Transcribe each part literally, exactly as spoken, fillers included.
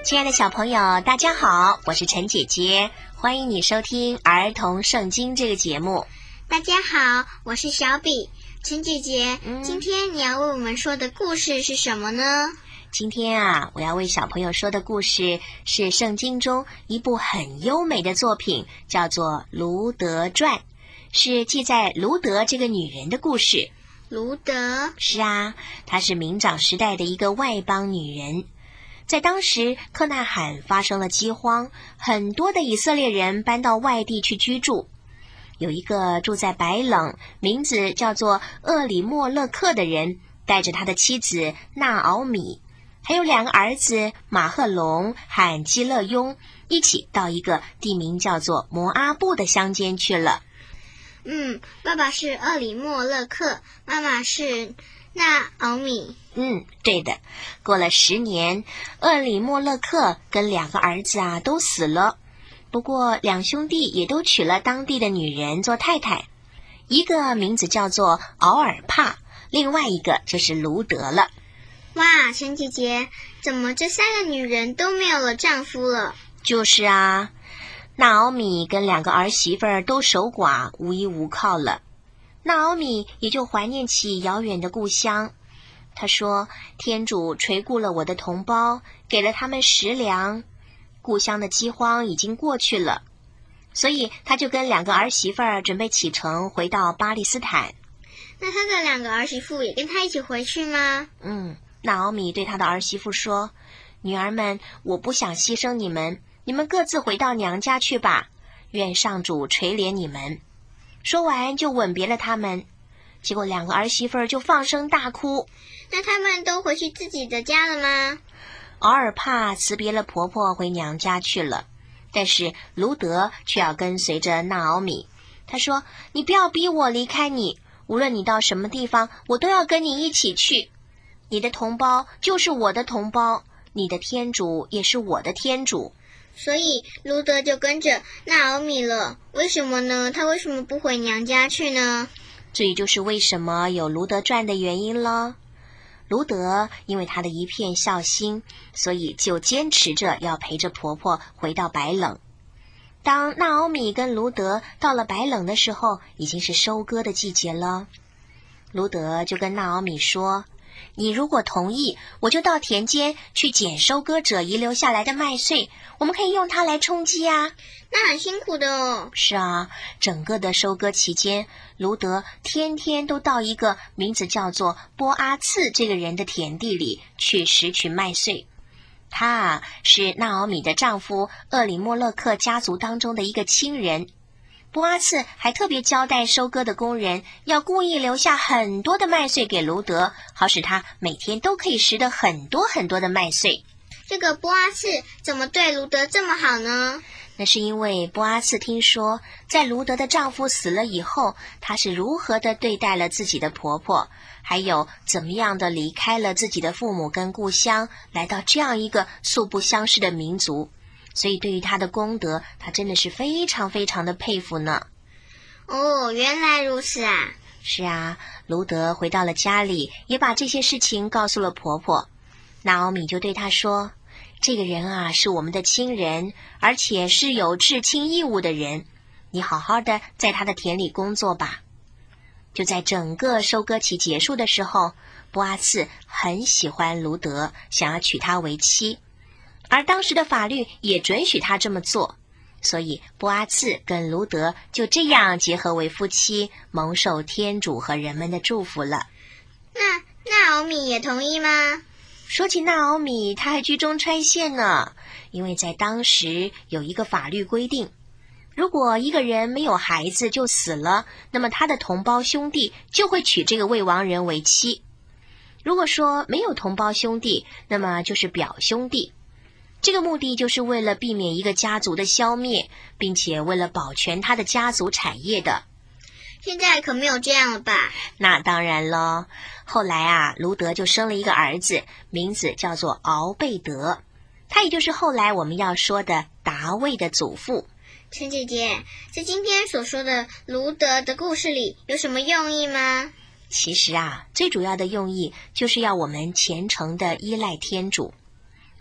亲爱的小朋友，大家好，我是陈姐姐，欢迎你收听儿童圣经这个节目。 大家好，我是小比。陈姐姐、 嗯、 今天你要为我们说的故事是什么呢？ 今天啊，我要为小朋友说的故事是圣经中一部很优美的作品，叫做《卢德传》，是记载卢德这个女人的故事。 卢德？ 是啊，她是民长时代的一个外邦女人。在当时，克纳罕发生了饥荒，很多的以色列人搬到外地去居住。有一个住在白冷，名字叫做厄里莫勒克的人，带着他的妻子纳敖米，还有两个儿子马赫龙和基勒雍，一起到一个地名叫做摩阿布的乡间去了。 嗯，爸爸是厄里莫勒克，妈妈是纳敖米。 嗯，对的。过了十年，厄里莫勒克跟两个儿子啊都死了。不过两兄弟也都娶了当地的女人做太太，一个名字叫做敖尔帕，另外一个就是卢德了。 哇，陈姐姐，怎么这三个女人都没有了丈夫了？ 就是啊，纳敖米跟两个儿媳妇儿都守寡，无依无靠了。纳敖米也就怀念起遥远的故乡。她说，天主垂顾了我的同胞，给了他们食粮，故乡的饥荒已经过去了，所以他就跟两个儿媳妇儿准备启程回到巴利斯坦。 那他的两个儿媳妇也跟他一起回去吗？ 嗯，纳敖米对他的儿媳妇说，女儿们，我不想牺牲你们，你们各自回到娘家去吧，愿上主垂怜你们。说完就吻别了他们，结果两个儿媳妇儿就放声大哭。 那他们都回去自己的家了吗？ 敖尔帕辞别了婆婆回娘家去了，但是卢德却要跟随着纳敖米。他说，你不要逼我离开你，无论你到什么地方，我都要跟你一起去。你的同胞就是我的同胞，你的天主也是我的天主。 所以卢德就跟着纳敖米了。为什么呢？他为什么不回娘家去呢？ 这也就是为什么有卢德传的原因了。卢德因为她的一片孝心，所以就坚持着要陪着婆婆回到白冷。当纳敖米跟卢德到了白冷的时候，已经是收割的季节了。卢德就跟纳敖米说，你如果同意，我就到田间去捡收割者遗留下来的麦穗，我们可以用它来充饥啊。 那很辛苦的哦。 是啊，整个的收割期间，卢德天天都到一个名字叫做波阿次这个人的田地里去拾取麦穗。他啊是纳敖米的丈夫厄里莫勒克家族当中的一个亲人。波阿次还特别交代收割的工人要故意留下很多的麦穗给卢德，好使他每天都可以拾得很多很多的麦穗。 这个波阿次怎么对卢德这么好呢？ 那是因为波阿次听说在卢德的丈夫死了以后，她是如何的对待了自己的婆婆，还有怎么样的离开了自己的父母跟故乡，来到这样一个素不相识的民族。所以对于她的功德，她真的是非常非常的佩服呢。 哦，原来如此啊。 是啊，卢德回到了家里，也把这些事情告诉了婆婆。纳敖米就对她说，这个人啊是我们的亲人，而且是有至亲义务的人，你好好的在他的田里工作吧。就在整个收割期结束的时候，波阿次很喜欢卢德，想要娶她为妻，而当时的法律也准许他这么做，所以波阿次跟卢德就这样结合为夫妻，蒙受天主和人们的祝福了。 那纳敖米也同意吗？ 说起纳敖米，她还居中穿线呢，因为在当时有一个法律规定，如果一个人没有孩子就死了，那么他的同胞兄弟就会娶这个未亡人为妻。如果说没有同胞兄弟，那么就是表兄弟。这个目的就是为了避免一个家族的消灭，并且为了保全他的家族产业的。 现在可没有这样了吧？ 那当然了。后来啊，卢德就生了一个儿子，名字叫做敖贝德，他也就是后来我们要说的达味的祖父。 陈姐姐，在今天所说的卢德的故事里有什么用意吗？ 其实啊，最主要的用意就是要我们虔诚的依赖天主。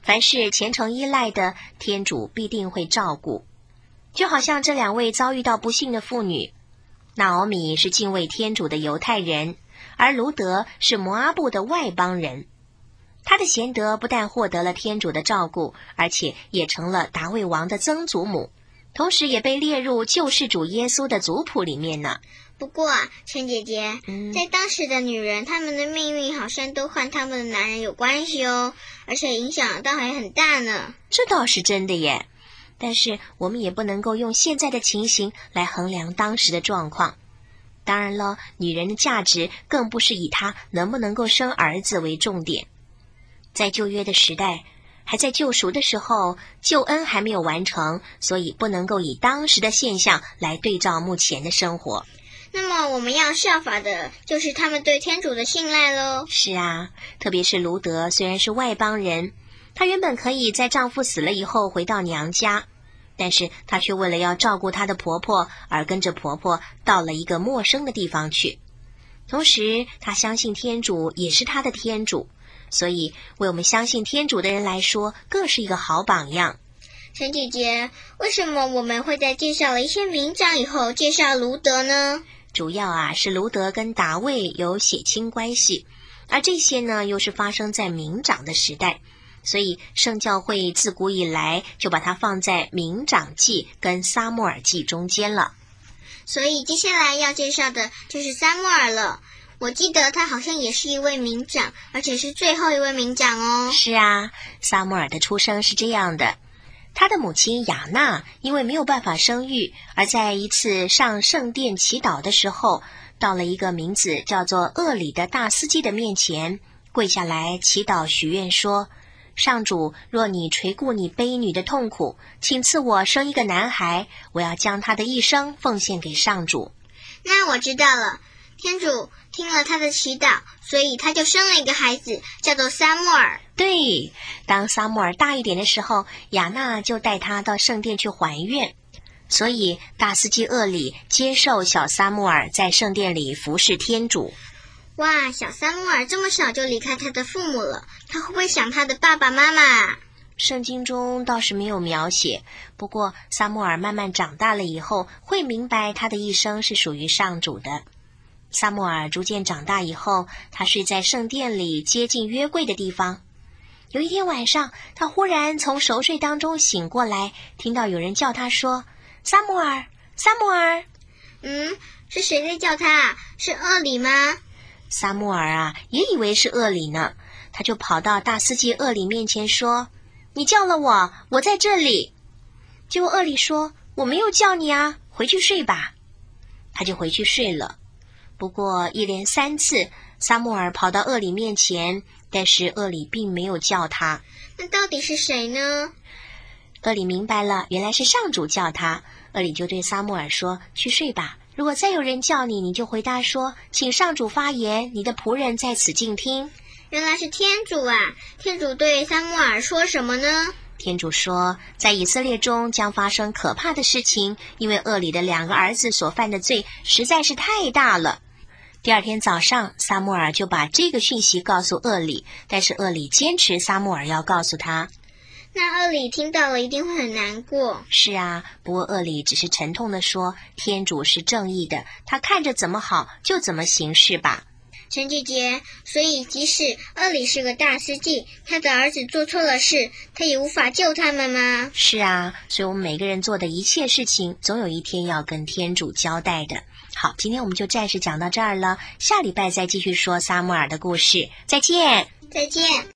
凡是虔诚依赖的，天主必定会照顾。就好像这两位遭遇到不幸的妇女，拿俄米是敬畏天主的犹太人，而卢德是摩阿布的外邦人。他的贤德不但获得了天主的照顾，而且也成了达味王的曾祖母，同时也被列入救世主耶稣的族谱里面呢。 不过啊，陈姐姐、嗯、在当时的女人，她们的命运好像都和他们的男人有关系哦，而且影响倒还很大呢。 这倒是真的耶，但是我们也不能够用现在的情形来衡量当时的状况。当然了，女人的价值更不是以她能不能够生儿子为重点。在旧约的时代，还在救赎的时候，救恩还没有完成，所以不能够以当时的现象来对照目前的生活。 那么我们要效法的就是他们对天主的信赖咯。 是啊，特别是卢德虽然是外邦人，她原本可以在丈夫死了以后回到娘家，但是她却为了要照顾她的婆婆而跟着婆婆到了一个陌生的地方去。同时她相信天主也是她的天主，所以为我们相信天主的人来说更是一个好榜样。 陈姐姐，为什么我们会在介绍了一些名长以后介绍卢德呢？ 主要啊是卢德跟达味有血亲关系，而这些呢又是发生在民长的时代，所以圣教会自古以来就把它放在民长记跟撒母耳记中间了。 所以接下来要介绍的就是撒母耳了。我记得他好像也是一位民长，而且是最后一位民长哦。 是啊，撒母耳的出生是这样的。他的母亲雅娜因为没有办法生育，而在一次上圣殿祈祷的时候，到了一个名字叫做厄里的大司机的面前，跪下来祈祷许愿说，上主，若你垂顾你卑女的痛苦，请赐我生一个男孩，我要将他的一生奉献给上主。 那我知道了，天主听了他的祈祷，所以他就生了一个孩子，叫做撒母耳。 对，当撒母耳大一点的时候，雅娜就带他到圣殿去还愿，所以大司祭厄里接受小撒母耳在圣殿里服侍天主。 哇，小撒母耳这么小就离开他的父母了，他会不会想他的爸爸妈妈啊？ 圣经中倒是没有描写，不过撒母耳慢慢长大了以后，会明白他的一生是属于上主的。撒母耳逐渐长大以后，他睡在圣殿里接近约柜的地方。有一天晚上，他忽然从熟睡当中醒过来，听到有人叫他说，撒母耳，撒母耳。 嗯，是谁在叫他啊？是厄里吗？ 撒母耳啊，也以为是厄里呢，他就跑到大司祭厄里面前说，你叫了我，我在这里。结果厄里说，我没有叫你啊，回去睡吧。他就回去睡了。不过一连三次，撒母耳跑到厄里面前，但是厄里并没有叫他。 那到底是谁呢？ 厄里明白了，原来是上主叫他。厄里就对撒母耳说，去睡吧，如果再有人叫你，你就回答说，请上主发言，你的仆人在此静听。 原来是天主啊！天主对撒母耳说什么呢？ 天主说，在以色列中将发生可怕的事情，因为厄里的两个儿子所犯的罪实在是太大了。第二天早上，撒母耳就把这个讯息告诉厄里，但是厄里坚持撒母耳要告诉他。 那厄里听到了一定会很难过。 是啊，不过厄里只是沉痛地说，天主是正义的，他看着怎么好就怎么行事吧。 陈姐姐，所以即使厄里是个大司祭，他的儿子做错了事，他也无法救他们吗？ 是啊，所以我们每个人做的一切事情，总有一天要跟天主交代的。好，今天我们就暂时讲到这儿了，下礼拜再继续说撒母耳的故事。再见， 再见。